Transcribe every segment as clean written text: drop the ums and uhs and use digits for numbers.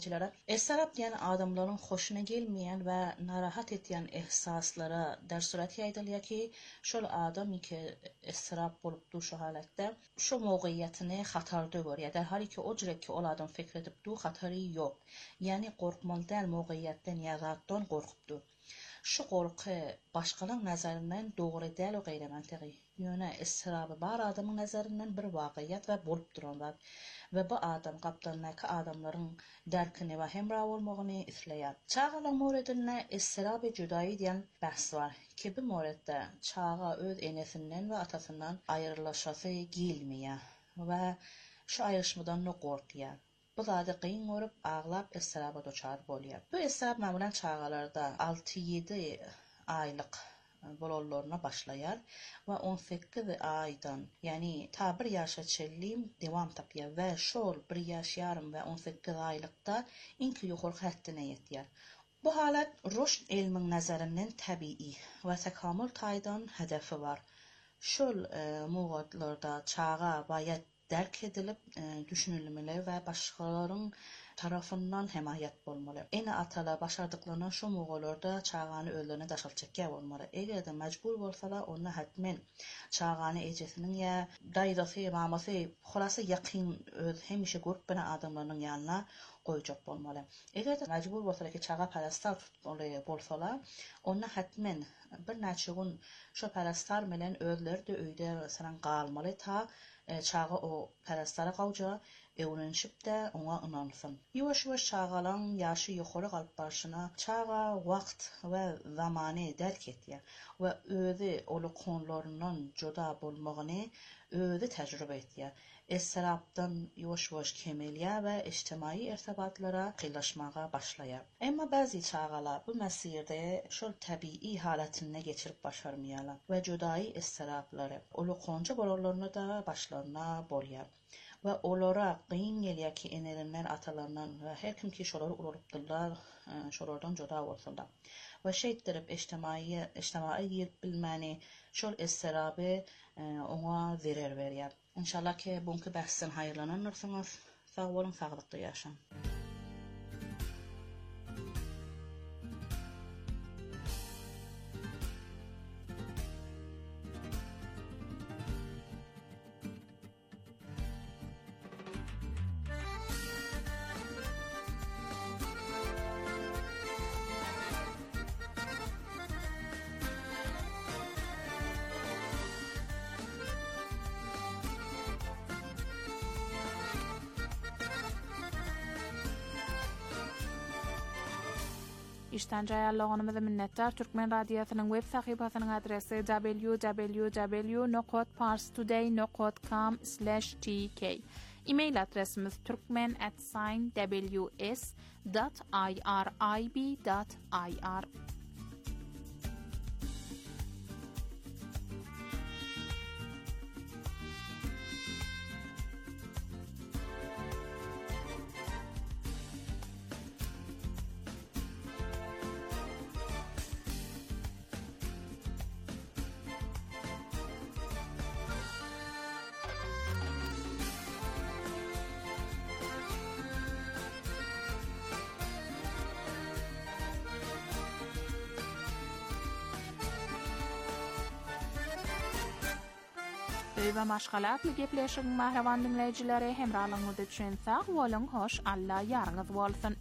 Esrap yani adamların hoşuna gelmeyen ve narahat eten ehsaslara der surati aytılıyor ki şol adam ki esrap bolup şu halatda şu mowqiyatini xatarda görýär. Derhal ki o jürek ki ol adam fikir edip du xatary yok. Yani korkmaly däl mowqiyatdan ya zatdan korkupdy. Şu korku başkalarının nazarından doğru däl o gaýra mantygy. Ýöne esrabı bar adamın nazarından bir wagiyat we bolup duran ve bu adam kaptanlaki adamların derkini ve hemra bolmagyny isleýär. Çağalan moredine esrabı judaý diýen bahs var ki bu moredde çağa öz enesinden ve atasından ayrılaşasy gelmeýär ve şu ayrışmadan no gorkýar. Bu zady qyyn görüp ağlap esraba doçar bolýar. Bu esrab mamulan çağalarda 6-7 aylyk bolollarına başlayar ve 18 aydan yani ta 1 yaşa çellim devam tapýar ve şol 1 yaş yarım ve 18 aylıkta inki ýokary haddine ýetýär. Bu halat rushd ilmin nazarından tabii ve tekamül taýdan hedefi var. Şol mugatlarda çağa bayat derk edilip düşünülmeli ve başkalarının tarafından hemayet bolmaly. Ene atalar başardıklarına şu muğalarda çağanı öldürüne daşal çekýär bolmaly. Eger de mecbur bolsalar onu hatmen çağanı ejesinin ya daýdasy mamasy holası ýakyn öz hemişe görüp bana adamlaryň ýanyna goýjak bolmaly. Eger de mecbur bolsalar ki çağa parastal tutmaly bolsalar onu hatmen bir näçe gün şu parastal bilen özleri de öýde saran galmaly ta çağa o parastlara gawja öwrenşip de ona inansın. Ýuwaş-ýuwaş çağalan ýaşy ýokary galyp barşyna çağa wagt we zamany derk etýär we özi olukonlaryndan joda bolmagyny özi tejrübe etýär. Esrapdan ýuwaş-ýuwaş kemelýär we ijtimai irtibatlara kıylaşmaga başlaýar. Emma bazı çağalar bu mesirde şol tabii halatyny geçirip başarmaýarlar we jodaý esraplary olukonca bolalaryna da başlarına bolýar. Ve olara qyyn gelýär ki enelerinden atalarından ve her kim ki şolary ulurypdylar şolardan joda bolsunlar. Ve şeýtdirip ijtimai bilmäni şol esraby ona zerer berýär. İnşallah ki bunky bahsden haýyrlananlarsyňyz. Sag bolun, saglykda ýaşaň. İşten jayarlığınımıza minnettar. Türkmen Radyosu'nun web sahipasynyň adresi www.parstoday.com/tk. E-mail adresimiz turkmen@ws.irib.ir. Ve maşgalatly gepleşiň mahrawan dinleýijileri hemralygyňyzda üçin sag bolun, hoş, Allah ýaryňyz bolsun.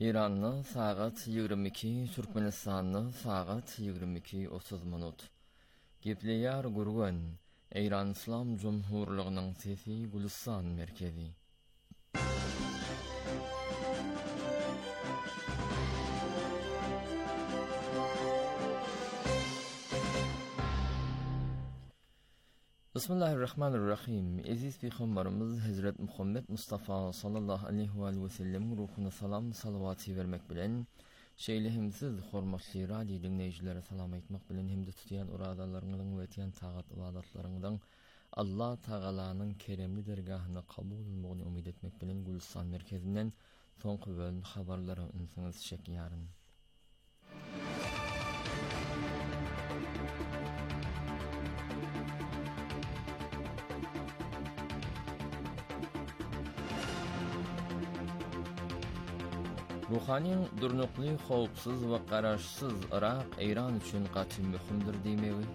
İranlı saat 22, Türkmenistanlı saat 22:30 minut. Gepleýär gurgan Eýran İslam Jumhurlygynyň sesi Gülistan merkezi. Bismillahirrahmanirrahim. Aziz Peygamberimiz Hazret Muhammed Mustafa sallallahu aleyhi ve sellem ruhuna salam salavatı vermek bilen şeýlehimsiz hormatly radio dinleýijilere salam aýtmak bilen hemde tutýan uradalaryndan we etýän tagat ibadatlaryňdan Allah Tagalanyň keremli dergahyna kabul bolmagyny umyt etmek bilen Gülistan merkezinden soňky bölüm habarlary ünsiňiz şeýäryn. Ruhanyň durnukly, howpsuz we garaşsyz Irak Eýran üçin gaty möhümdir diýmegi.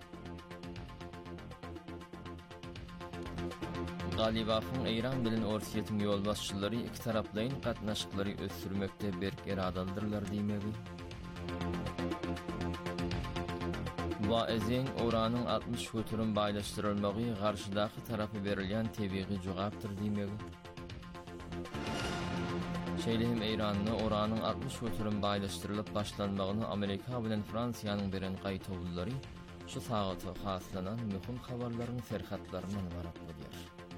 Galibasyň Eýran bilen Orsiýetiň ýolbaşçylary iki taraplaryň gatnaşyklary ösürmekde berk eradaldyrlar diýmegi. Bu eziň Oranyň 60 götürüm baýlaşdyrylmagy garşydaky tarapy berilýän tebiği jogapdyr diýmegi. Şeýlehim Eýranyň Oranyň 60 götürüm baýlaşdyrylyp başlanmagyny Amerika bilen Fransiýanyň beren gaýtawlary şu sagata haslanan möhüm habarlaryň serhatlaryny barak bolýar.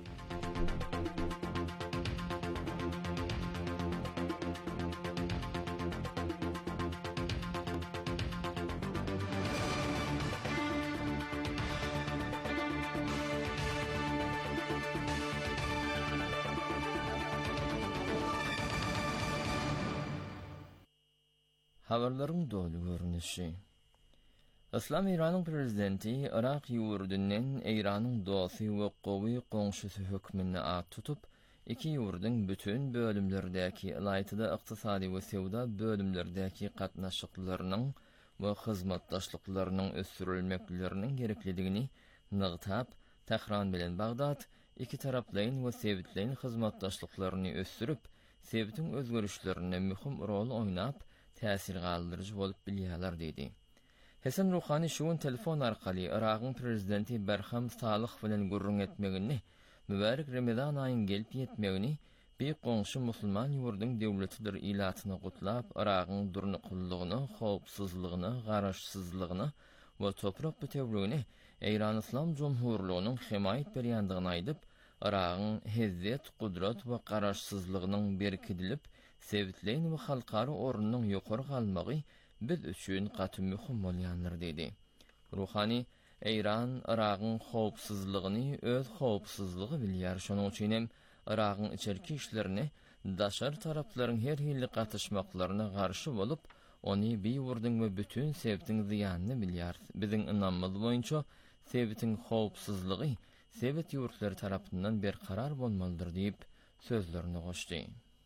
Habarlaryň dolu görünüşi. Islam Eýranyň prezidenti Irak ýurdunyň Eýranyň dosy we gowy goňşusy hökmüne at tutup, iki ýurduň bütün bölümlerdäki ýaýtyda ykdysady we sewda bölümlerdäki gatnaşyklarynyň we hyzmatdaşlyklarynyň ösürilmekleriniň gereklidigini nygtap, Tehran bilen Bagdad iki taraplaryň we sewitlerin hyzmatdaşlyklaryny ösürüp, sewitiň özgörüşlerine mühim rol oýnap, täsir galdyrjy bolup bilýärler diýdi. Hasan Rouhani şuň telefon arkaly Iragyň prezidenti Berham Salyh bilen gurrun etmegini, mübarek Ramazan aýynyň gelip ýetmegini, bir goňşy musulman ýurduň döwletidir ilatyny gutlap, Iragyň durnuklygyny, howpsuzlygyny, garaşsyzlygyny we toprak bütewligini Eýran İslam Jumhurlygynyň himayet berýändigini aýdyp, Iragyň hezzet, gudrat we garaşsyzlygynyň berkidilip, sevitleyin we halkary ornunyň ýokary galmagy biz üçin gaty möhüm bolýandyr diýdi. Rouhani Eýran Iragyň howpsuzlygyny öz howpsuzlygy bilýär, şonuň üçin hem Iragyň içerki işlerini daşar taraplaryň her hilli gatnaşmaklaryna garşy bolup, ony bir ýurduň we bütün sevitiň ziýanyny bilýär. Biziň inanmamyz boýunça sevitiň howpsuzlygy sevit ýurtlary tarapyndan berkarar bolmalydyr diýip sözlerini goşdy.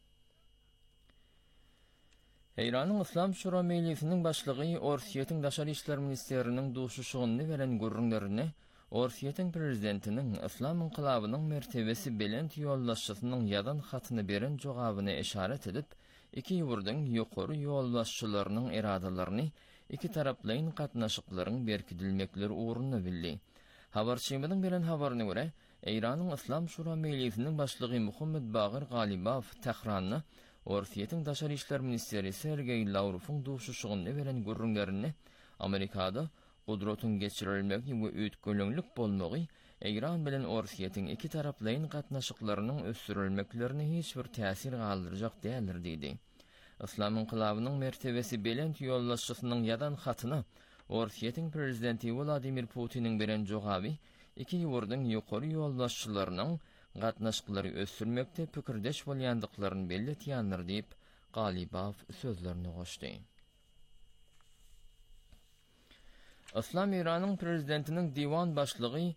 Eýranyň İslam Şura Mejlisiniň başlygy Orsiýetiň Daşary işler ministeriniň duşuşygyny beren gurrunlaryny Orsiýetiň prezidentiniň İslam inqilabynyň mertebesi belent ýollaşçysynyň ýadan hatyny beren jogabyny eşaret edip, iki ýurduň ýokary ýollaşçylarynyň eradalaryny iki taraplaryň gatnaşyklaryň berkidilmekleri uğruna bildi. Habarçymyň beren habaryna görä, Eýranyň İslam Şura Mejlisiniň başlygy Muhammed Bagir Galibaw Tehranyny Orsiýetiň Daşary işler ministeri Sergey Lavrowyň duşuşygyny beren gurrunlaryny Amerikada gudratyň geçirilmegi we üýtgönlük bolmagy Eýran bilen Orsiýetiň iki taraplaryň gatnaşyklarynyň ösürilmeklerini hiç bir täsir galdyrjak däldir diýdi. İslam inqilabynyň mertebesi belent ýollaşçysynyň ýadan hatyna Orsiýetiň prezidenti Vladimir Putiniň beren jogaby iki ýurduň ýokary ýollaşçylarynyň gatnaşyklary ösürmekde pikirdeş bolýandyklaryny belletýändir diýip Galibaw sözlerini goşdy. İslam Eýranyň prezidentiniň diwan başlygy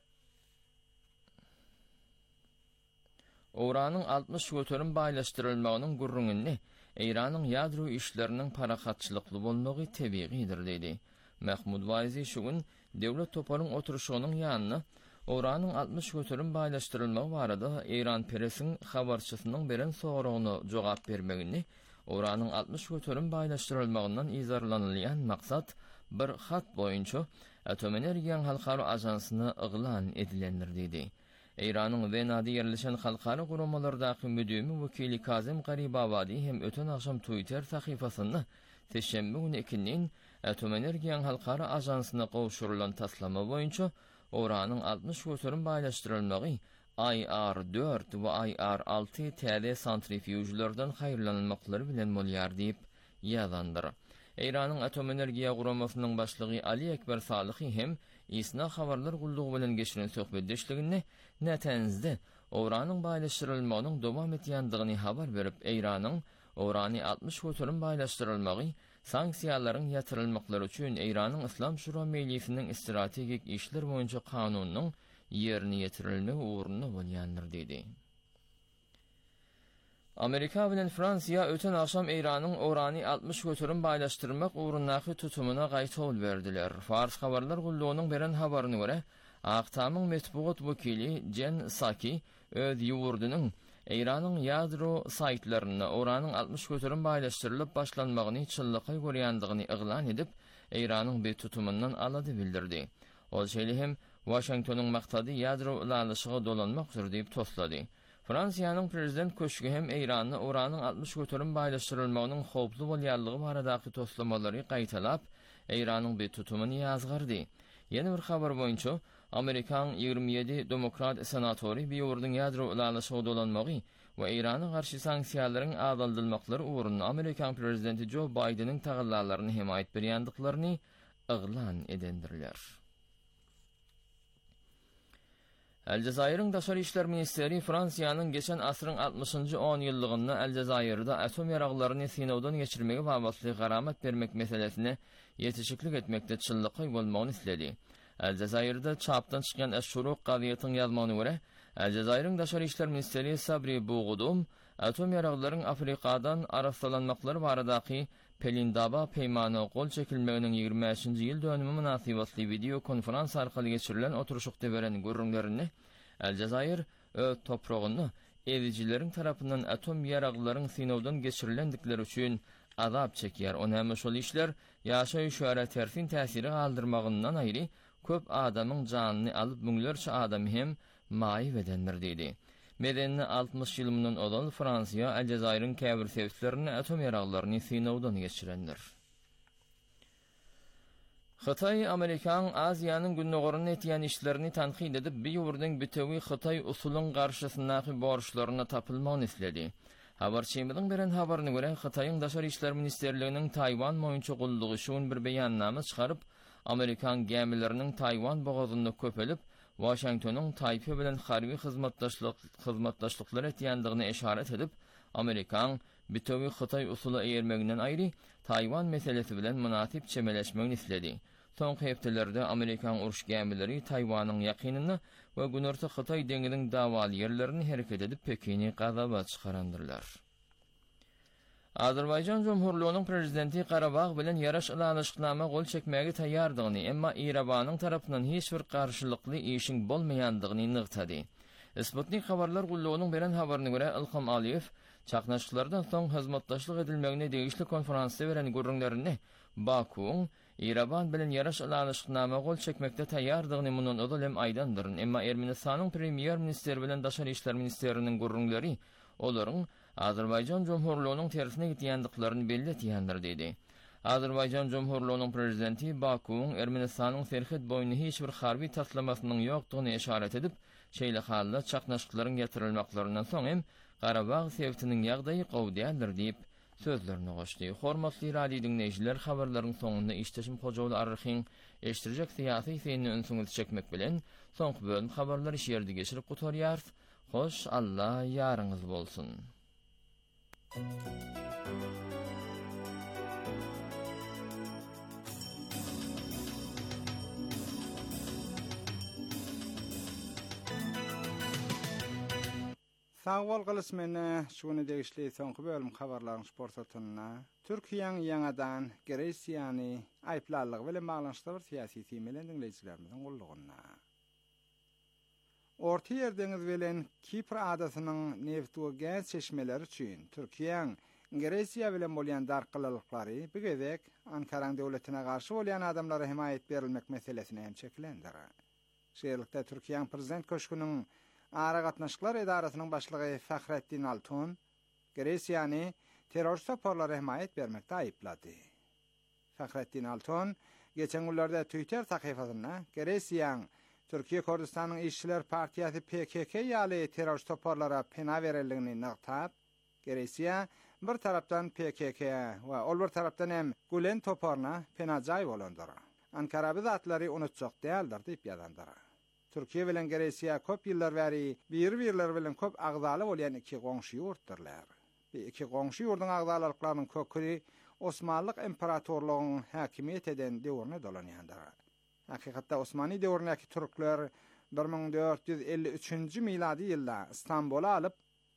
Oranyň 60 götürüm baýlaşdyrylmagynyň gurrunyny Eýranyň ýadro işleriniň parakatçylykly bolmagy tebiğidir diýdi. Mahmud Waizi şuň döwlet toparyň oturuşynyň ýanyna Oranyň 60 götürüm baýlaşdyrylmagy barada Eýran presiň habarçysynyň beren soragyna jogap bermegini, Uranyň 60 göterim baýlaşdyrylmagyndan izarlanylýan maksat bir hat boýunça Atom Energiýa Halkary Ajansyny yglan edilendir dedi. Eýranyň Wenada ýerleşen halkary guramalardaky müdümi wekili Kazem Garibabadi hem öten akşam Twitter sahypasynda teşemmü güni ikinin Atom Energiýa Halkary Ajansyna gowşurylan taslama boýunça uranyň 60 göterim baýlaşdyrylmagy IR4 we IR6 täze santrifugelerden haýyrlanmaklary bilen bolýar diýip ýazandyr. Eýranyň Atom Energiýa guramasynyň başlygy Ali Ekber Salyhy hem isna habarlar guldugy bilen geçiren söhbetdeşligini nätänizde uranyň baýlaşdyrylmagynyň dowam etýändigini habar berip Eýranyň urany 60 göterim baýlaşdyrylmagy sanksiýalaryň ýatyrylmaklary üçin Eýranyň Islam Şura Mejlisiniň strategik işler boýunça kanunynyň ýerine ýetirilmegi uğruna bolýandyr dedi. Amerika bilen Fransiýa öten akşam Eýranyň urany 60 göterim baýlaşdyrmak uğrundaky tutumuna gaýtol berdiler. Fars habarlar guldugynyň beren habaryna görä, Aktamyň metbuat wekili Jen Psaki öz ýurdunyň Eýranyň ýadro saýtlaryna uranyň 60 göterim baýlaşdyrylyp başlanmagyny çyllyka görýändigini yglan edip, Eýranyň bu tutumundan alady bildirdi. Ol şeýle hem Washingtonyň maksady ýadro ulalyşyga dolanmakdyr diýip toslady. Fransiýanyň prezident köşkü hem Eýranyň uranyň 60 göterim baýlaşdyrylmagynyň howply bolýanlygy baradaky toslamалary gaýtalap, Eýranyň bu tutumyny ýazgyrdy. Ýene bir habar boýunça Amerikan 27 demokrat senatory bir ýurdun ýadro ulalyşyga dolanmagy we Eýranyň garşy sanksiýalaryň azaldylmaklary uğruna Amerikan prezidenti Joe Biden'in tagallalaryny himayet berýändiklaryny yglan edendirler. Aljazair'in Daşary işler ministeri Fransiýanyň geçen asryň 60-njy 10 ýyllygyny Aljazair'da atom ýaraglaryny sinowdan geçirmegi babasly garamat bermek meselesine ýetişiklik etmekde çyllyky bolmagyny isledi. Aljazair'da çapdan çykan Aş-Şuruk gazetynyň ýazmagyna görä, Aljazair'in Daşary işler ministeri Sabri Bougudum atom ýaraglaryň Afrikadan arasalanmaklary baradaky Pelindaba peýmana gol çekilmeginiň 25-nji ýyl dönümi münasibetli video konferans arkaly geçirilen oturuşykda beren görüňlerini Aljazair öz topragyny edijileriň tarapyndan atom ýaraglaryň sinowdan geçirilendikleri üçin azap çekýär. Onamy şol işler ýaşaýyş şöhret tersin täsiri galdyrmagyndan aýry köp adamyň janyny alyp müňlerçe adamy hem maýyp edendir dedi. Medeni 60 ýylyndan olan Fransiýa Aljazair'in käbir sebeplerini atom ýaraglaryny sinowdan geçirendir. Xitay Amerikan Aziýanyň günnägörüne etýän işlerini tanqid edip, bir ýurdun bütegi Xitay usulyň garşysynaky borçlaryna tapylmagyny isledi. Habarçymyň beren habaryna görä, Xitaýyň Daşary işler ministerliginiň Taýwan boýunça guldugy şuň bir beýannama çykaryp, Amerikan gemileriniň Taýwan bogazyny köpelip, Washingtonyň Taýpe bilen harby hyzmatdaşlyklary etýändigine işaret edip, Amerikan bütegi Xitay usuly eýermeginden aýry Taýwan meselesi bilen münasip çemeleşmegini isledi. Soňky hepdelerde Amerikan uruş gemileri Taýwanyň ýakynyna we günorta Xitay deňiziň dawaly ýerlerini hereket edip Pekini gazaba çykarandyrlar. Azerbaýjan Jumhurlygynyň prezidenti Qarabağ bilen ýaraş ulalyşyknama gol çekmäge taýýardygyny, emma Irabanyň tarapyndan hiç bir garşylykly işiň bolmaýandygyny nygtady. Sputnik habarlar gullugynyň beren habaryna görä Ilham Aliyev çaknaşyklardan soň hyzmatdaşlyk edilmegine degişli konferansda beren görüňlerini Bakuň Iraban bilen ýaraş ulalyşyknama gol çekmekde taýýardygyny mundan ödülem aýdandyr. Emma Ermenistanyň premier ministeri bilen Daşary işler ministeriniň görüňleri olaryň Azerbaýjan Jumhurlygynyň tersine gitýändiklaryny belli etýändir dedi. Azerbaýjan Jumhurlygynyň prezidenti Bakuň Ermenistanyň serhit boýuny hiç bir harby taslamasynyň ýokdugyny işaret edip, şeýle halda çaknaşyklaryň ýatyrylymaklarynyň soň hem Qarabağ sebäpiniň ýagdaýy gowdýandyr diýip sözlerini goşdy. Hormatly radio dinleýijiler, habarlaryň soňunda işteşim Hojaly Arryhyň eşdirjek syýasy ýygyny öňsüňiz çekmek bilen soňky bölüm habarlary şeýerde geçirip gutarýar. Hoş Allah ýaryňyz bolsun. Sağol gylysmeny şuny degişli soňky bölüm habarlaryň sportatyna Türkiýanyň ýangadan Gresiýany aýplarlygy bilen baglanşykda bir syýasy temelden dinleýijilerimiziň gullugyna. Orta Ýer deňizi bilen Kipr adasynyň neft we gaz çeşmeleri üçin Türkiýanyň Gresiya bilen bolyan darqylyklary bigedek Ankaraň döwletine garşy bolyan adamlara himayet berilmek meselesini hem çekilendir. Şeýlelikde Türkiýanyň prezident köşküniň ara gatnaşyklar edarasynyň başlygy Fahrettin Altun Gresiýany terror toparlara himayet bermekde aýyplady. Fahrettin Altun geçen günlerde Twitter sahyfasyna Gresiýanyň Türkiýe Kurdistanyň İşçiler Partiýasy PKK ýaly terror toparlara pena berildigini naqtab, Gresiýa bir tarapdan PKK we ol bir tarapdan hem Gülen toparna pena jaý bolandyr. Ankara bizatlary unutjak däldir diýip ýazandyr. Türkiýe bilen Gresiýa köp ýyllar bäri bir-birleri bilen köp agzaly bolýan iki goňşy ýurtdyrlar. İki goňşy ýurdun agzalyklarynyň köküri Osmanlyk imperatorlugynyň häkimiýet eden döwrüne dolanýandyr. Hakykatda Osmany döwründäki türkler 1453-nji miladi ýylda Istanbuly alyp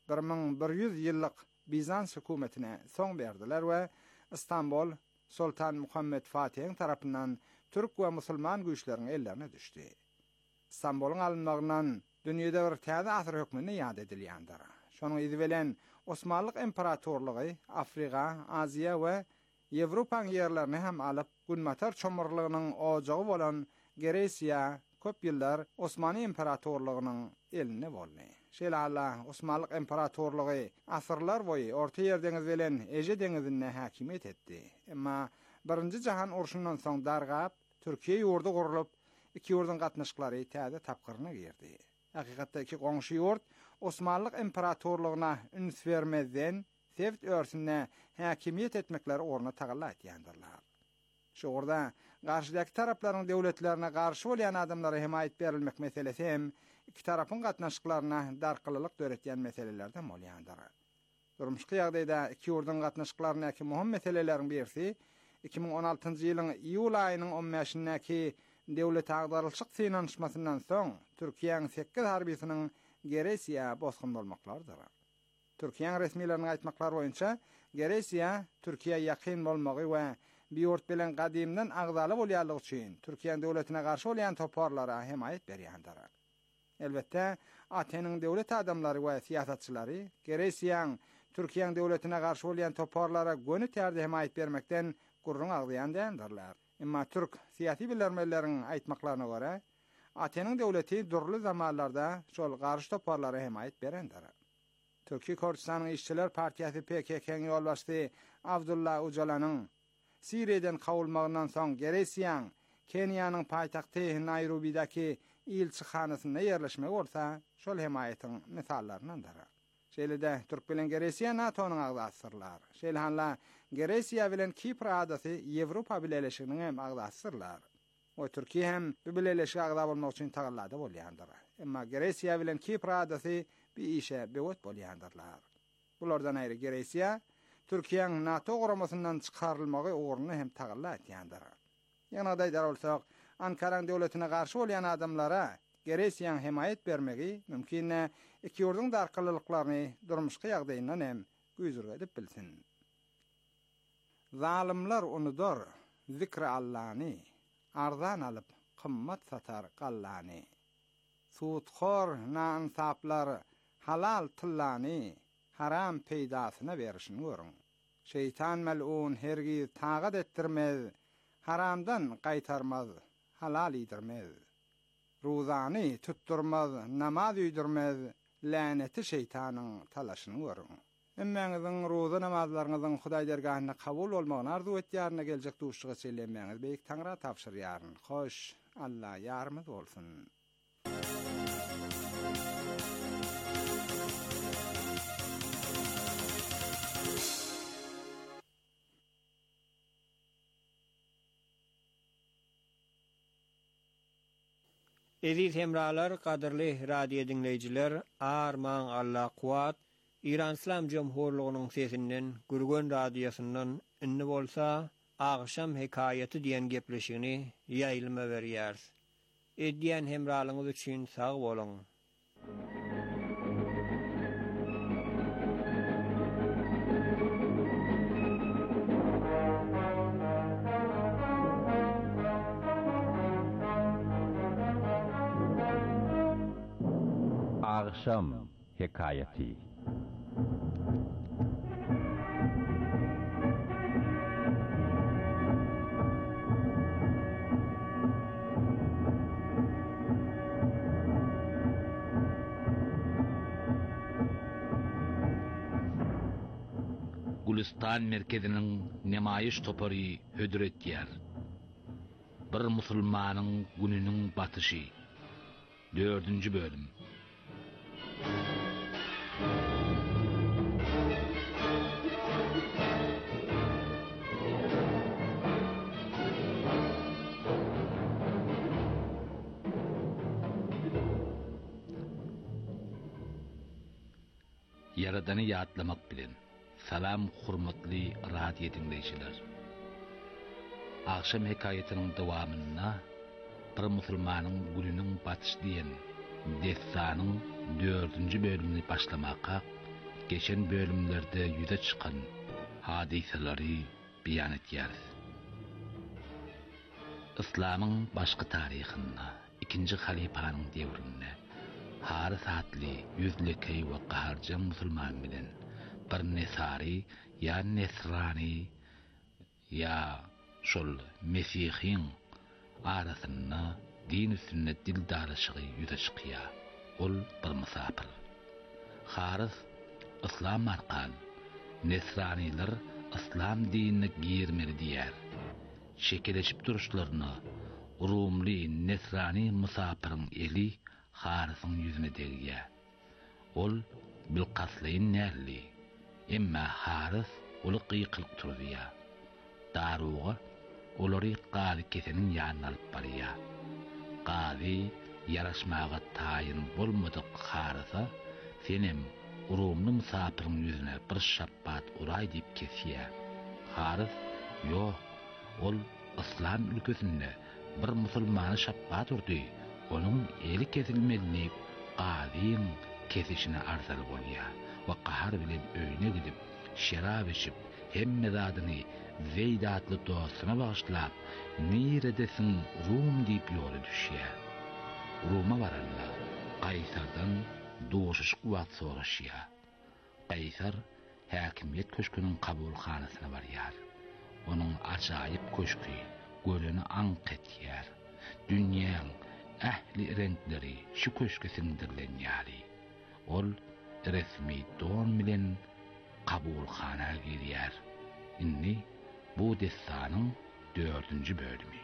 1100 ýyllyk Bizans hökümetine soň berdiler we Istanbul Sultan Muhammed Fatih'in tarapyndan Türk we musulman güýçleriniň ellerine düşdi. Istanbul'un alınmagyndan dünýede bir täze asyr hökmüne ýad edilýändir. Şonuň izi bilen Osmanlyk imperatorlugy Afrika, Aziýa we Ýewropa ýerlerini hem alyp günmatar çomurlygynyň ojagy bolan Gresiýa köp ýyllar Osmany imperatorlugynyň eline boldy. Şeýle Osmanlyk imperatorlugy asyrlar boýy Orta Ýer deňizi bilen Eje deňizine häkimiýet etdi. Emma Birinji Jahan uruşundan soň dargap Türkiýe ýurdu gurulyp iki ýurdun gatnaşyklary täze tapgyryna girdi. Hakykatda iki goňşy ýurt Osmanlyk imperatorlugyna üns bermezden Sevt örsüne häkimiýet etmekleri orna tagalla etýändirler. Şu orada garşydaky taraplaryň döwletlerine garşy bolýan adamlara himayet berilmek meselesi hem iki tarapyň gatnaşyklaryna darqylylyk döretýän meselelerden bolýandyr. Durmuşky ýagdaýda iki ýurdun gatnaşyklaryna muhim meseleleriň birisi 2016-njy ýylyň iýul aýynyň 15-näki döwlet agdarlyşyk finanşmasyndan soň Türkiýanyň 8 harbisynyň Gresiýa bosgun bolmaklardyr. Türkiýanyň resmiýetleriniň aýtmaklary boýunça Gresiýa Türkiýe ýakyn bolmagy we bir ýurt bilen gadymdan agdaly bolýanlygy üçin Türkiýanyň döwletine garşy bolýan toparlara himayet berýändir. Elbetde Atenyň döwlet adamlary we siýasatçylary Gresiýanyň Türkiýanyň döwletine garşy bolýan toparlara gönü tärde himayet bermekden gurrun agdaýan däldirler. Emma Türk siýasy bilermeleriň aýtmaklaryna görä, Atenyň döwleti durly zamanlarda şol garşy toparlara himayet berendir. Türkiýe Kurdistanyň İşçiler Partiýasy PKK-nyň ýolbaşçysy Abdullah Öcalanyň Siriýeden kawulmagyndan soň Gresiýanyň Kenýanyň paýtagty Nairobi'däki ilçihanasyna ýerleşmek bolsa, şol himayetin misallaryndandyr. Şeýle-de Türk bilen Gresiýa NATO'nyň agzasyrlar. Şeýle Gresiýa bilen Kipr adasy Ýewropa bileşiginiň hem agzasyrlar. O Türkiýe hem bu bileşige agza bolmak üçin tagallada bolýandyr. Emma Gresiýa bilen Kipr adasy bir işe bewet bolýandyrlar. Bulardan aýry Gresiýa Türkiýanyň NATO guramasyndan çykarylmagy uğruna hem tagalla etýändir. Ýa-da bolsak, Ankaraň döwletine garşy bolýan adamlara Gresiýanyň himayet bermegi mümkin iki ýurdun darqylyklaryny durmuşky ýagdaýyndan hem güýzür edip bilsin. Zalimler unudur zikri Allah'ni, arzan alıp kımmat satar qallani. Suudxor nansaplar halal tıllani, haram peydasına verişini görün. Şeytan mel'un hergiz tağat ettirmez, haramdan qaytarmaz, halal idirmez. Ruzani tutturmaz, namaz üydürmez, laneti şeytanın talaşını görün. Emmeňiziň roza namazlaryňyzyň Hudaý dergahyna kabul bolmagyny arzu etýärine geljek duşuga söylemeňiz beýik Taňra tapşyrýaryn. Hoş, Allah ýarymyz bolsun. Eziz hemralar, kadrly radio dinleýijiler, arman Allah kuwat İran İslam Cumhurluğu'nun sesinden, Gürgün Radyosu'ndan ünlü bolsa, Agşam Hekayeti diyen gepleşini yayılma verýär. Edýän hemralyňyz üçin sag bolun. Agşam Hekayeti Gülistan merkezinin nemayiş topori hödret yer. Bir musulmanın gününün batışı. 4. bölüm. Yaradanı yadlamak bilen. Salam hurmatly radio dinleyiciler. Akşam hekayetinin devamına bir musulmanın gününün batış diyen destanın 4. bölümünü başlamaka geçen bölümlerde yüze çıkan hadiseleri beyan etýäris. İslam'ın başka tarihinde 2. halifanyň devrinde Haris adly yüzlekey we gaharjan musulman bilen bir nesari ya nesrani ya şol mesihin arasında din sünnet dildarlığı yüze çıkýa. Ol bir musafir. Haris İslam arkan, nesraniler İslam dinine girmeli diýär. Şekilleşip duruşlaryny Rumly nesrani musafirin eli Haris'in yüzüne degýär. Ol bilqaslayn närli. Emma Haris oly qyqylyk turýar. Daruga olary qady kesenin ýanyna alyp barýar. Qady yaraşmaga taýyn bolmadyk Haris'a senem Rumly musafirin yüzüne bir şappat uray diýip kesýär. Haris ýok, ol İslam ülkesinde bir musulmany şappat urdy. Onun eli kesilmelini qadyň kesişine arzal bolýar we qahar bilen öýüne gidip şerap içip hemme zadyny Zeyd adly dostuna bagyşlap niredesin Rum diýip ýola düşýär. Ruma bararlar. Qaysardan doşuş quwat soraşýar. Qaysar häkimiýet köşküniň kabulhanasyna barýar. Onun ajaýyp köşkü gölüni anq etýär. Dünýäň ähli renkleri şu köşke sindirlenýäri. Ol resmi don bilen kabulhana girýär. Inni bu destanyň 4. bölümi.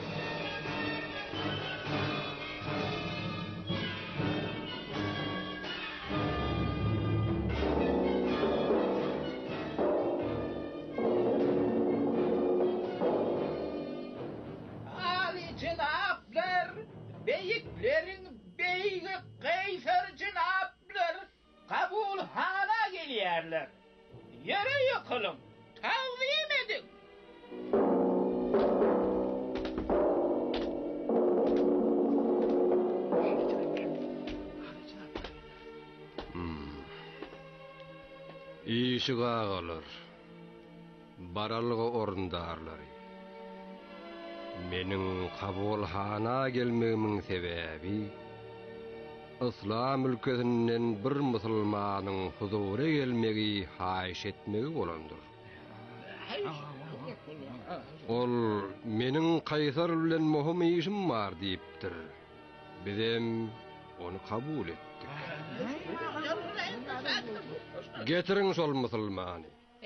Beyiklerin beyi Kaysar cenaplar kabulhana gelýärler. Yere yıkılın, tavzim edin. İşi ağalar, baralga orundarlary. Meniň kabulhana gelmegimiň sebäbi İslam ülkesinden bir musulmanyň huzura gelmegi haýyş etmegi bolandyr. Ol meniň Kaysar bilen muhim işim bar diýipdir. Bizem onu kabul etdik. Getirin şol musulmany.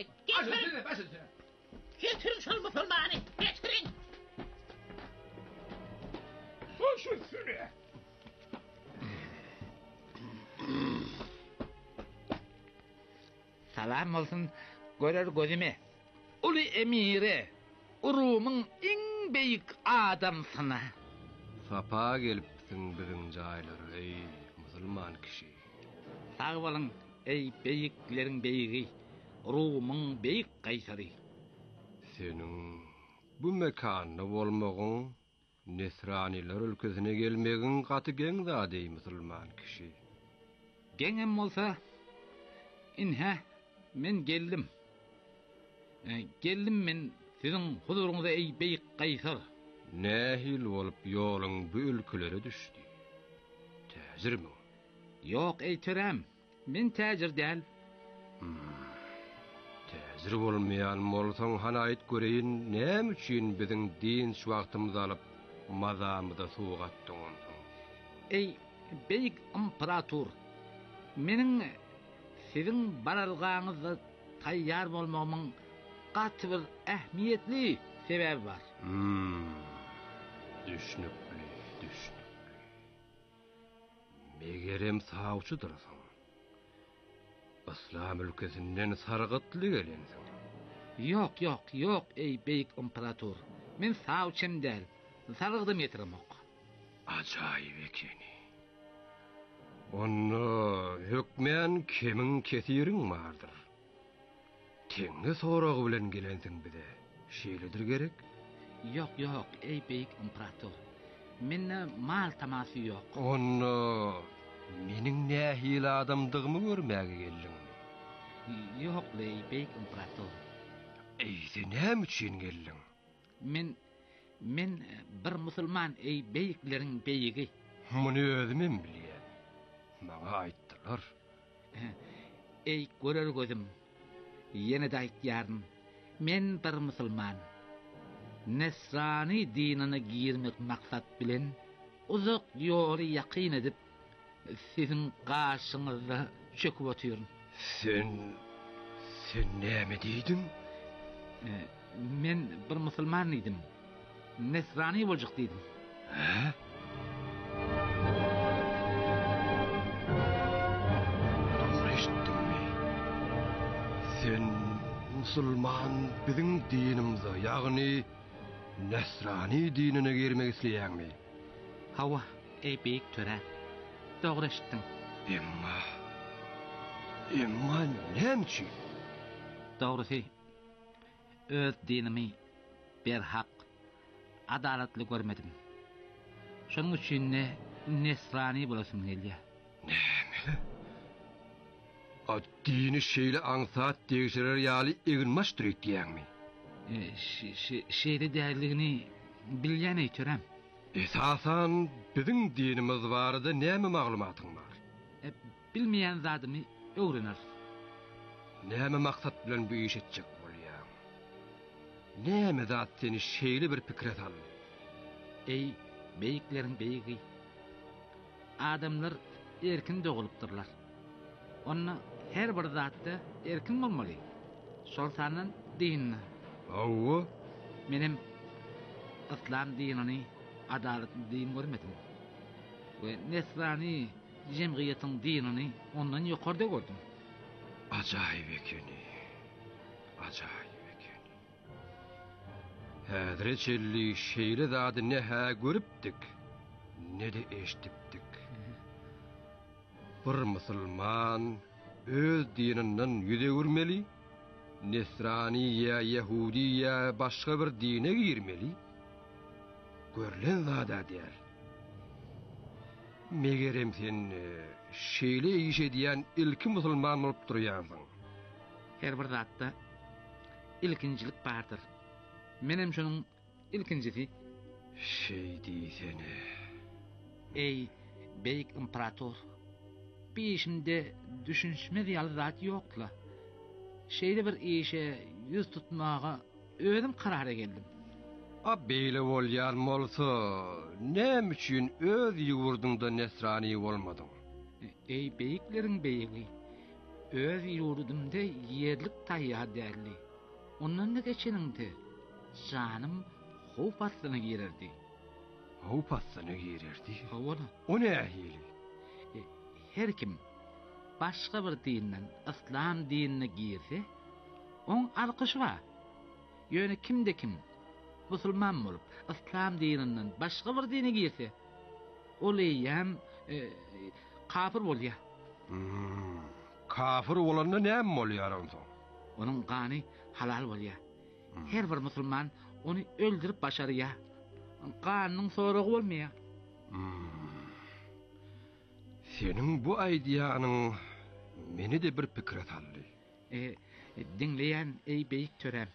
Getirin şol musulmany, getirin. Salam olsun görer gözüme. Ulu emire, Rumyň iň beýik adamsyna. Sapa gelipsiň biziň jaýlara ey musulman kişi. Sağ bolun ey beýikleriň beýigi, Rumyň beýik Kaysary. Seniň bu mekanda bolmagyň nesraniler ülkesine gelmegiň gaty geň zady musulman kişi. Geňem bolsa inha men geldim. Geldim men siziň huzuruňyza ey beýik Kaysar. Nähil bolup ýoluň bu ülkelere düşdi. Täzirmi? Ýok ey törem, men täzir däl. Täzir bolmaýan bolsaň hana aýt göreýin, näme üçin biziň din şu wagtymyzy alyp mazamyda suwgatdyň? Ey beýik imperator, meniň siziň baralgaňyzy tayyar bolmagymyň gaty bir ähmiýetli sebäbi bar. Düşnükli. Megerem sağçydyrsyň. İslam ülkesinden sargıtly gelensiň. Yok, ey beýik imperator. Men sağçym däl. Sargydym ýetirmek. Ajaýyp ekeni. Onu hökmen kemiň kesiriň bardyr. Teňne soragy bilen gelensiň bize. Şeýledir gerek? Yok, ey beýik imperator. Menne mal tamasy yok. Onu meniň nähili adamdygymy görmäge geldiň? Yok, ey beýik imperator. Eýse näme üçin geldiň? Men bir musulman ey beýikleriň beýigi. Muny özüm bilýän. Maňa aýtdylar. Ey görer gözüm. Ýene de aýtýaryn. Men bir musulman. Nesrani dinini giyirmek maksat bilen uzak ýoly ýakyn edip sizin gaşyňyzda çöküp oturýarym. Sen näme diýdin? Men bir musulman idim. Nesrani boljak diýdim. Doğruşdunmy? Sen musulman biziň dinimize, ýagny Nesrani dinine girmek isleýärmi? Hawa, ey beýik töre. Dogryşdyň. Emma näme? Dogrusy, öz dinimi berhak, adalatly görmedim. Şonuň üçin Nesrani bolasym gelýär. Näme? O dini şeýle aňsat degişirer ýaly egilmaşdyr diýärmi? Şeýle däligini bilýän töre. Esasan biziň dinimiz barada näme maglumatyň bar? Bilmeýän zadymy öwrener. Näme maksat bilen bu iş etjek bolýar? Näme zat seni şeýle bir pikre saldy? Ey beýikleriň beýigi. Adamlar erkin dogulypdyrlar. Onu her bir zatda erkin bolmaly. Şol sanan dinini. Awa, Menim İslam dinini adaletli din görmedim. Ve Nesrani jemgyýetiň dinini ondan ýokarda gördüm. ajaýyp ekeni. Häzirçelli şeýle zady nähä görüpdik, ne de eşitdik. Bir musulman öz dininden ýüze gürmeli, Nesrani ýa Yahudi ýa başga bir dine girmeli. Görlen zada diýer. Megerem sen şeýle iş edýän ilki musulman bolup durýansyň. Her bir zatda ilkinjilik bardyr. Menem şonuň ilkinjisi. Şey diýsene. Ey beýik imperator. Beýişimde düşünşme diýal zat ýokla. Şeýle bir işe ýüz tutmaga özüm karara geldim. Beýle bolýan bolsa, näme üçin öz ýurdunda Nesrani bolmadyň? Ey beýikleriň beýigi. Öz ýurdumda ýerlik taýýa däli. Ondan da geçeninde canım howp astyna girerdi. Howp astyna girerdi? Howala. O nähili? Her kim başga bir dinden İslam dinine girse, on alkyşy bar. Ýöne kimde kim musulman bolup İslam dininden başga bir dine girse, olaýam kafir bolýar. Kafir bolanda näme bolýar onsoň? Onun gany halal bolýar. Her bir musulman onu öldürüp başarýar. Ganynyň soragy bolmaýar. Senin bu aýdýanyň meni de bir pikre saldy. Dinleýän ey beýik törem.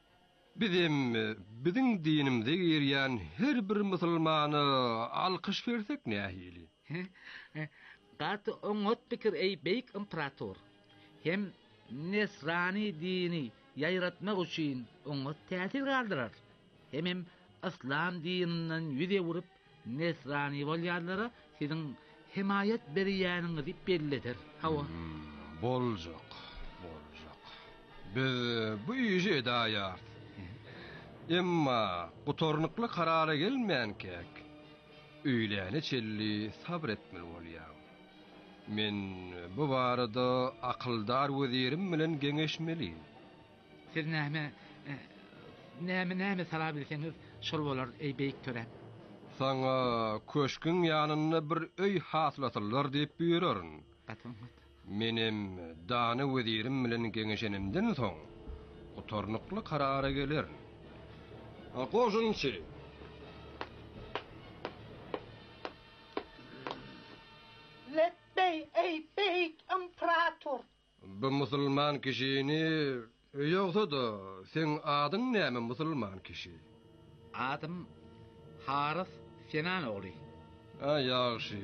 Biziň dinimizde girýän her bir musulmany alkyş bersek nähili? Gaty oňot pikir ey beýik imperator. Hem Nesrani dini ýaýratmak üçin oňa täsir galdyrar. Hem İslam dininden ýüze vurup Nesrani bolýarlara siziň himayet berýäniňizi bellidir. Hawa. Boljak. Biz bu işe daýar. Emma gutornukly karara gelmeýän kek. Üýläni çelli sabr etmeli bolýar. Men bu barada akyldar wezirim bilen geňeşmeli. Siz näme sala bilseniz şol bolar ey beýik töre. Saňa köşküň ýanyna bir öý haslatyrlar diýip buyuraryň. Menem dany wezirim bilen geňeşenimden soň gutornukly karara gelir. Qoşunçy. Lebbey ey beyik imperator. Bu musulman kişini ýoksa da sen adyň näme musulman kişi? Adym Haris Senan oğlu. Ýaxşy.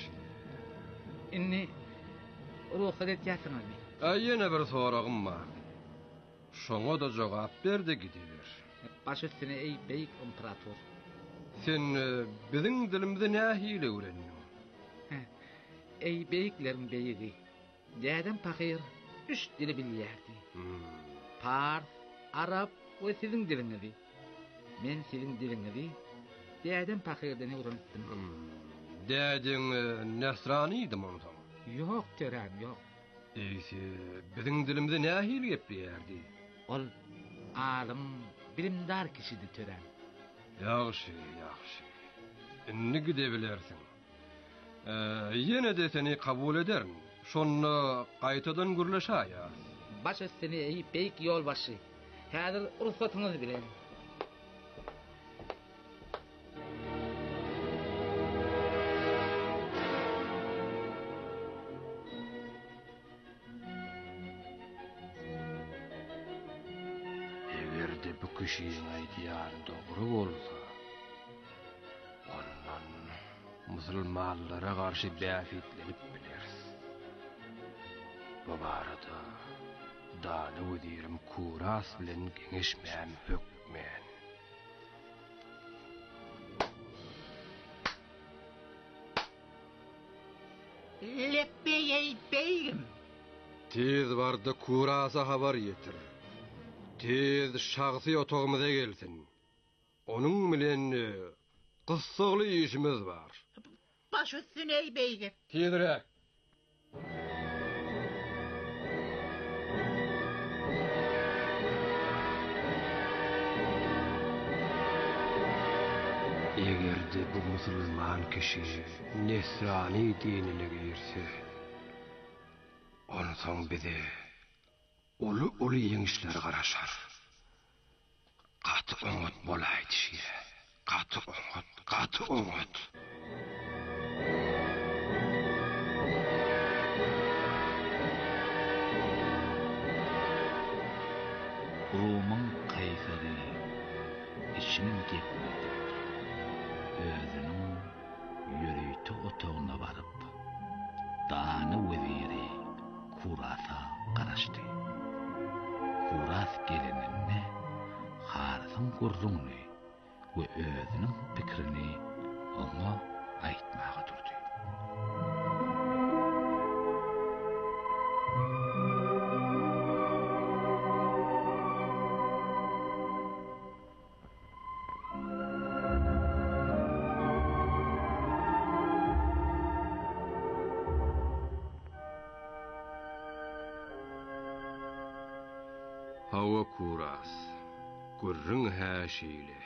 Inni ruhsat etýärsiňizmi? Ýene bir soragym bar. Şoňa da jogap berdi gidiber. Baş üstüne ey beyik imperator. Sen biziň dilimizde nähile öwrenýär? Ey beyiklerin beyigi. Dädem pakyr 3 dili bilýärdi. Pars, Arap we siziň dilinizi. Men siziň dilinizi dädem pakyrdan öwrendim. Dädem Nasranydymy ondan? Ýok törem, ýok. Eýse biziň dilimizde nähile gepleýärdi? Ol alim, bilimdar kişidi törem. Ýaxşy. Inni gide bilersiň. Ýene de seni kabul ederim. Şonu gaýtadan gürleşäýär. Baş üstüne ey beyik ýolbaşy. Häzir ursatyňyz bilen. Egerde bu kişiň aýdýany dogry bolsa, ondan musulmanlara garşy bäfitlenip bileriz. Bu barada dany wezirim Kuras bilen geňeşmän hökmen. Lebbey ey beyim. Tez barda Kurasa habar ýetir. Tez şahsy otogymyza gelsin. Onuň bilen gyssagly işimiz bar. Baş üstüne ey beyim. Tezrek. Egerde bu musulman kişi Nesrani dinine girse, ondan bize ulu yeňişler garaşar. Gaty oňat bolaýdy şeýle. Gaty oňat. Roman kaysary işin gepmedi. Özünün ýöreýti otagyna baryp, dany weziri Kurasa garaşdy. Kuras gelenine Harisyň gurruny we özünün pikirini ona aýtmaga durdy. Hawa Kuras, gurrun häşeýle.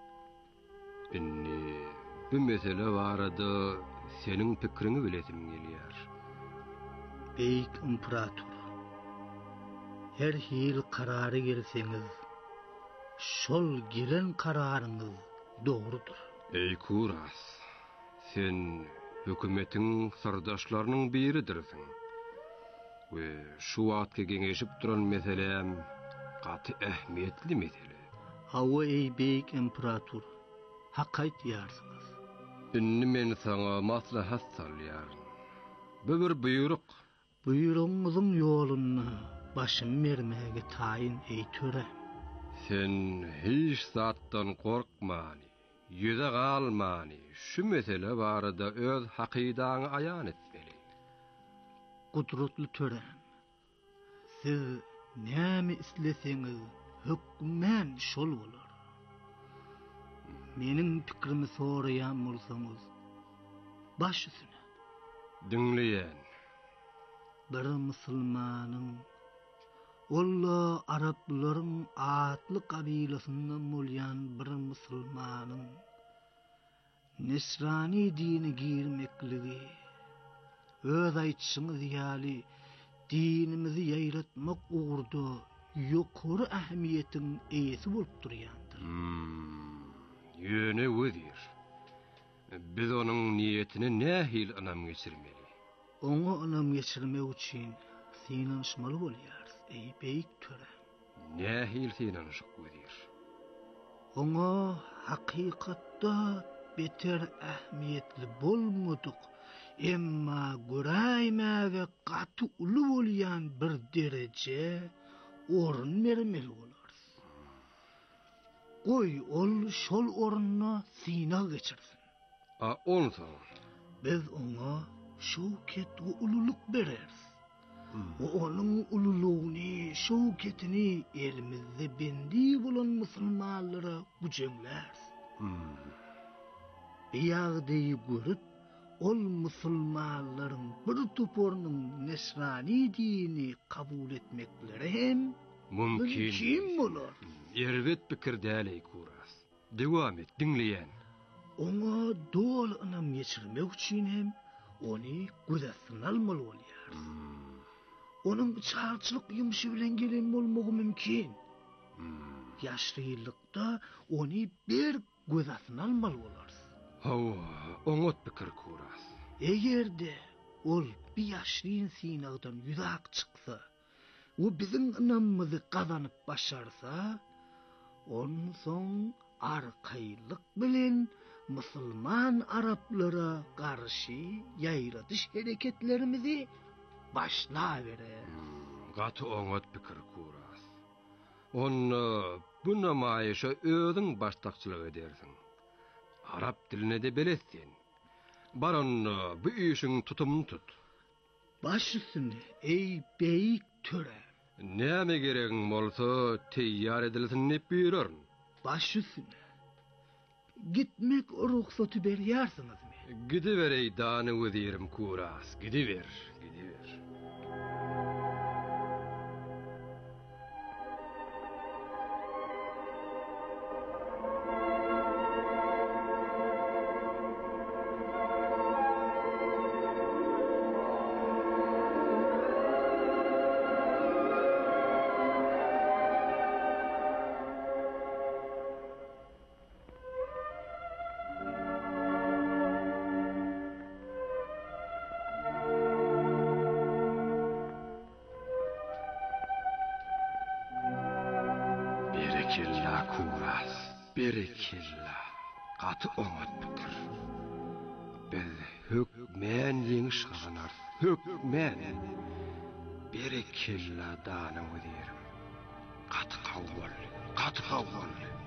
Inni bu mesele barada seniň pikirini bilesim gelýär. Beyik imperator, her hil karary gelseňiz, şol gelen kararyňyz dogrudur. Ey Kuras, sen hökümetiň sırdaşlarynyň biridirsiň. We şu wagtga geňeşip duran meselem gaty ähmiýetli mesele. Hawa ey beyik imperator, hak aýtýarsyňyz. Inni men saňa maslahat salýaryn. Bu bir buyruk. Buyrugyňyzyň ýoluny başym mermäge taýin ey töre. Sen hiç zatdan korkmany, ýüze galmany, şu mesele barada öz hakydaňy aýan etmeli. Gudratly törem, siz näme isleseňiz hökmen şol bolar. Meniň pikrimi soraýan bolsaňyz, baş üstüne. Dinleýän. Bir musulmanyň Olla Araplaryň atly kabilasyndan bolýan bir musulmanyň Nesrani dini girmekligi, öz aýtşyňyz ýaly dinimizi ýaýratmak uğurda ýokary ähmiýetiň eýesi bolup durýandyr. Ýöne wezir. Biz onuň niýetine nähil anam geçirmeli? Oňa anam geçirmek üçin synanyşmaly bolýar, ey beýik töre. Nähil synanyşyk wezir? Oňa hakykatda beter ähmiýetli bolmadyk, emma göräýmäge gaty uly bolýan bir derece orun bermeli bolar. Goý ol şol orunna syna geçirsin. Onsa biz oňa şowket we ululuk bereriz. O onuň ululugyny, şowketini elimizde bendi bolan musulmanlara güjeňleriz. Ýagdaýy görüp, ol musulmanlaryň bir topornyň Nesrani dini kabul etmekleri hem mümkin bolar. Ýerbet pikir däli kuras. Dewam et, dinleýän. Oňa dol anam geçirmek üçin hem ony gözetden almaly bolýar. Onuň çarçylyk ýumuşy bilen gelen bolmagy mümkin. Ýaşlylykda ony bir gözetden almaly bolar. Oňot pikir kuras. Egerde ol bir ýaşlyn synagdan ýüzak çyksa, o bizim anamyzy gazanyp başarsa, onun soň arkaýlyk bilen musulman Araplara garşy ýaýradyş hereketlerimizi başlaýberer. Gaty oňot pikir kuras. Onu bu namaýyşa özüň baştakçylyk edersiň. Arap diline de bilesin. Baron bu işin tutumunu tut. Baş üstüne ey beýik töre. Näme geregiň bolsa teýýar edilsin hep buyuraryn. Baş üstüne. Gitmek ruhsaty berýärsiňizmi? Gidiberey dany wezirim kuras. Gidiber, gidiber. Berekilla kuras, berekilla. Gaty oňat pikir. Biz hökmen ýeňiş gazanar, hökmen. Berekilla dany wezirim. Gaty gawul, gaty gawul.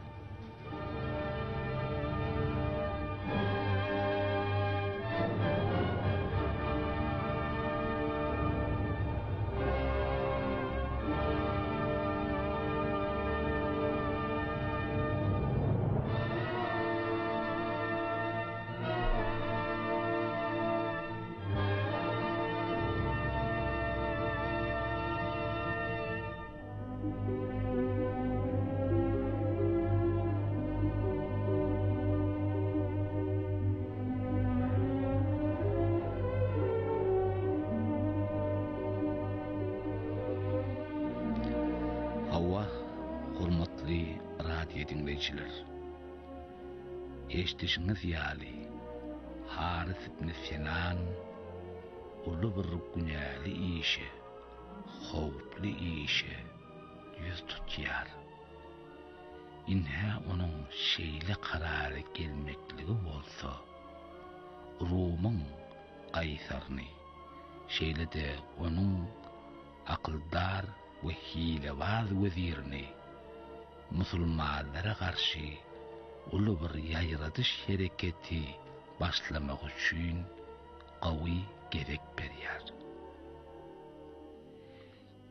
Dinleyijiler, eşdişiňiz ýaly Haris ibn Sinan uly bir günäli işe, howply işe ýüz tutýar. Inhä onuň şeýle karary gelmekligi bolsa, Rumyň Qaysaryny, şeýle de onuň akyldar we hilebaz wezirini musulmanlara garşy uly bir ýaýradyş hereketi başlamak üçin gawy gerek berýär.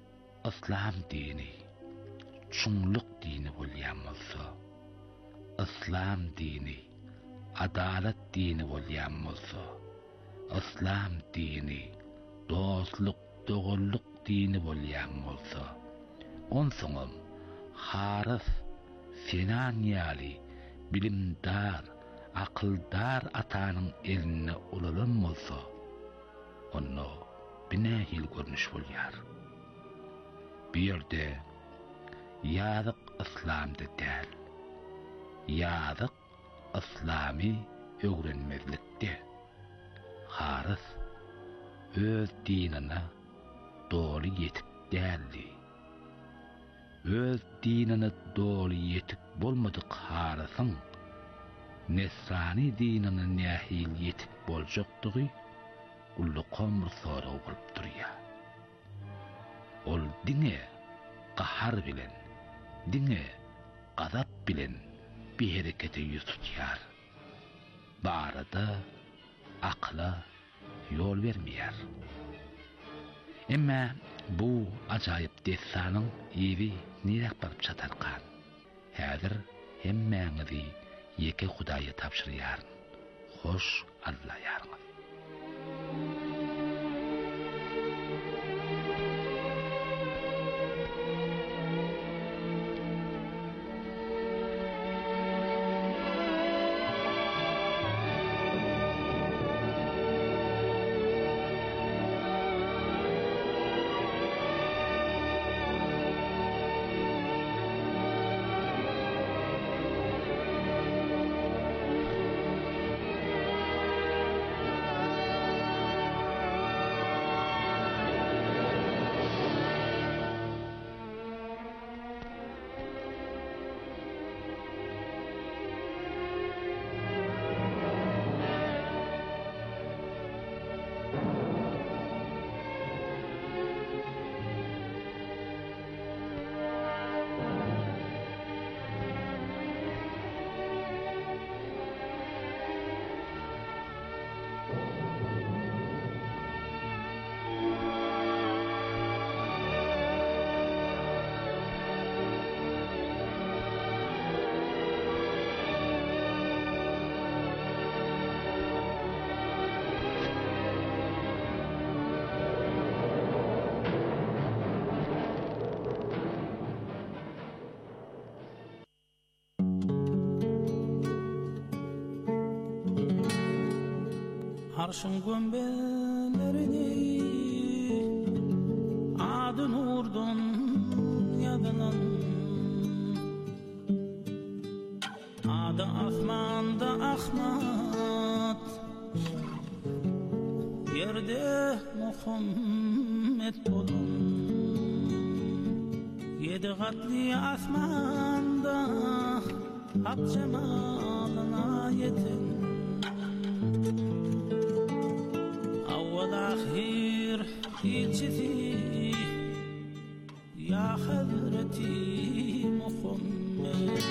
İslam dini çuңluk dini bolýan bolsa, İslam dini adalet dini bolýan bolsa, İslam dini dostluk, doğruluk dini bolýan bolsa, onsoňam harys, senanýaly, bilimdar, akıldar atanyň eline ulalan bolsa, onu binähil görnüş bolýar. Bir ýerde ýazyk İslamda däl, ýazyk İslamy öwrenmezlikde. Harys öz dinine dolu yetip däldi. Öz dinine dolu yetip bolmadyk Harysyň Nesrani dinine nähil yetip boljakdygy ullukam bir soraw bolup durýar. Ol diňe qahar bilen, diňe gazap bilen bir herekete ýüz tutýar. Barada akla yol vermeýär. Emma bu ajaýyp destanyň ýeri nirek baryp çatarkan. Häzir hemmäňizi ýeke Hudaýa tapşyrýar. Hoş Allah ýarňyz. Arşın gömbelerini adın urdun yadılan, adı asmanda Ahmet, yerde Muhammed bolun. Yedi katli asmanda hak cemalına yetin. Ahir ilçesi ya Hazreti Muhammed.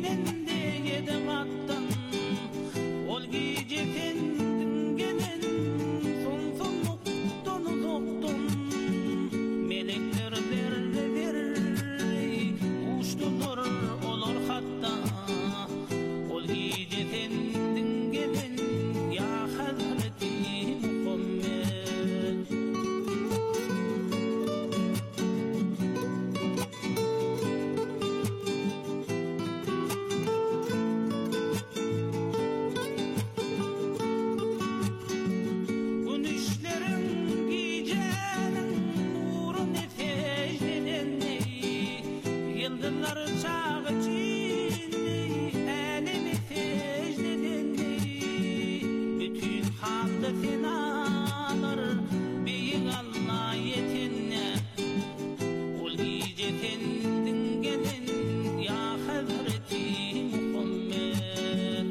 Ol gece kendin gelen aldı finalar Büyük Allah yetinne Ol gice kendin gelin Ya Hazreti Muhammed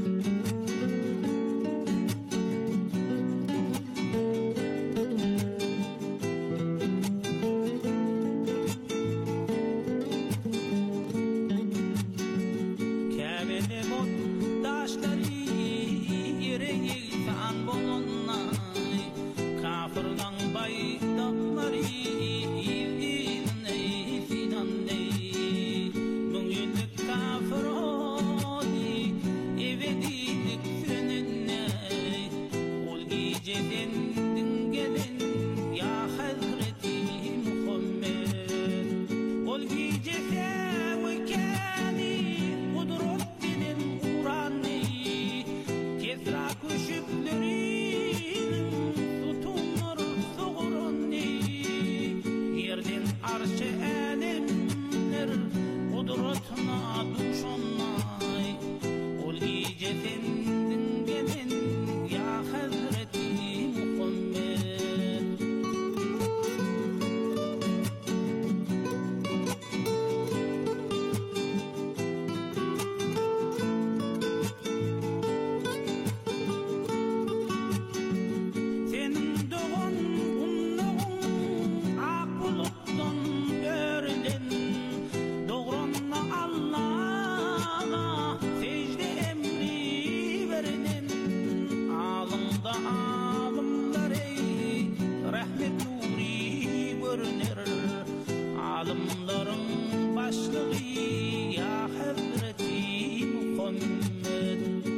Kâbede bot daşları yere yıkan bolunay Kafırdan baydakları ivdiney finaney Bugünlük kafir oli evedilik sönüney Ol gice dendin gelin ya Hazreti Muhammed Ol gice sevkeni kudret dinin Kur'an'ı Kesra küşüplerinin tutunur soğurunni Yerden arşı elemler kudretna duşonnay Ol gice sendin gelin ya Hazreti Muhammed Senin doğun unluğun ak buluttan ördün Doğrunna Allah'a secde emri verdin Alımda alımlar ey rahmet nuri görünür Alımların başlığı ya Hazreti Muhammed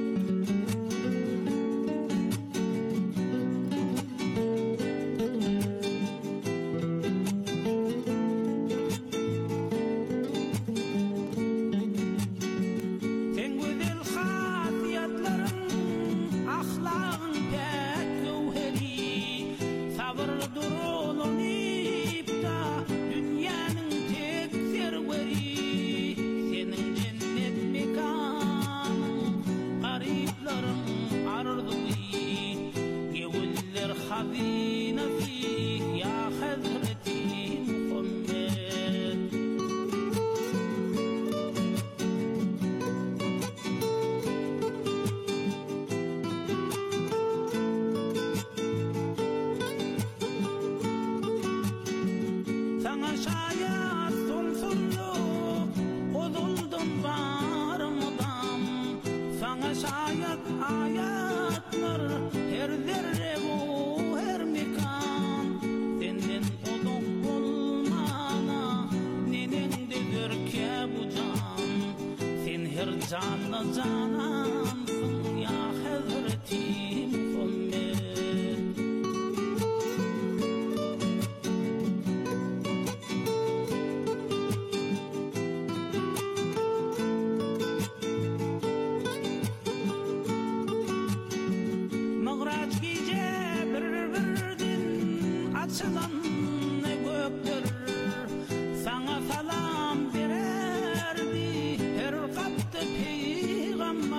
Sen güzel hasiyetlerin, ahlakın pek gevheri, sabır durulun ipta, dünyanın tek serveri. Senin cennet mekanın, gariplerin arzuı, gevüller hazinesi, ya Hazreti Muhammed. Sana şayet sonsuzluk ozuldun varımdan Sana şayet ayetler her zerre bu her mekan Senden oduk bulmana nenendedir ki bu can Sen her canlı canansın ya Hazreti Muhammed Mıgraç gece birdin açılan gökler Sana salam vererdi her kaptı peygamber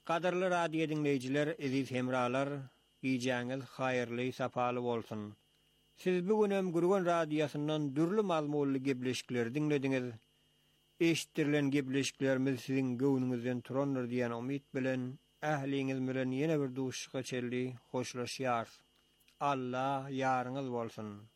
Qadarly radio dinleyijiler, eziz hemralar, iýjäňiz haýyrly, sapaly bolsun. Siz bugünem Gurgun radiosynyň dürli mazmunly gepleşikleri dinlediňiz. Eşitdirilen gepleşiklerimiz sizin göwnüňizden turandyr diýen umyt bilen ähliňiz bilen ýene bir duşuşga çelli hoşlaşýar. Allah ýaryňyz bolsun.